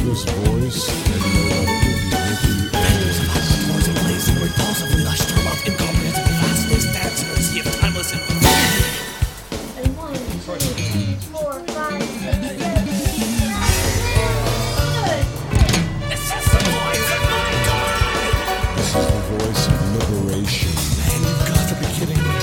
this voice and know that it will be with you always. Blazing, repulsively lush, turn off incomprehensible fastness, dance in a sea of timeless infinity. And 1, 2, 3, 4, 5, 6, 7, 8, 9. This is the voice of my God! This is the voice of liberation. Man, you've got to be kidding me.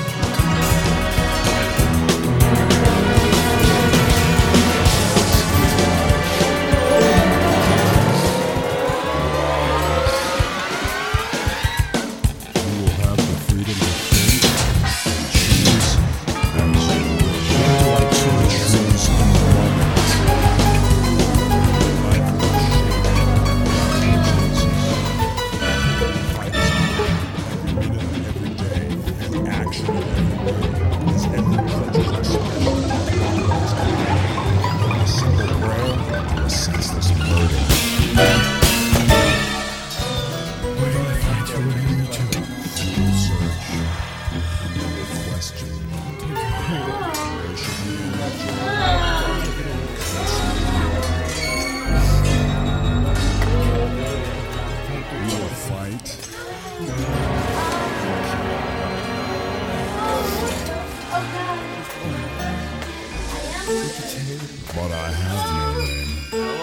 But I have no name.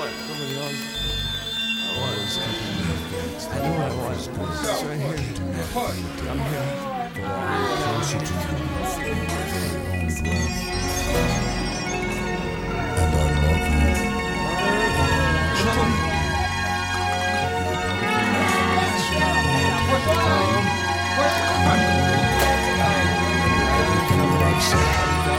I know what I want. It's right here. I'm here. But I am closer to you in my very own breath. And I love you. Everything that I've said.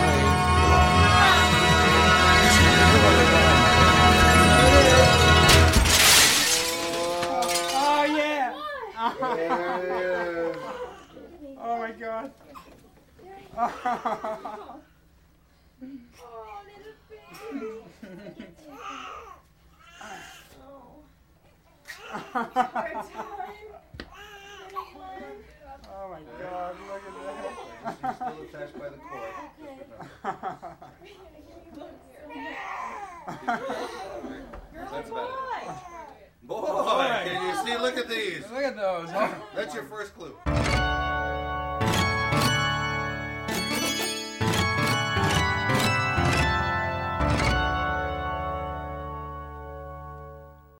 Oh my God. Oh, little baby. Oh my God, look at that. She's still attached by the cord. That's about it. Boy, can you see? Look at these. Look at those. That's your first clue.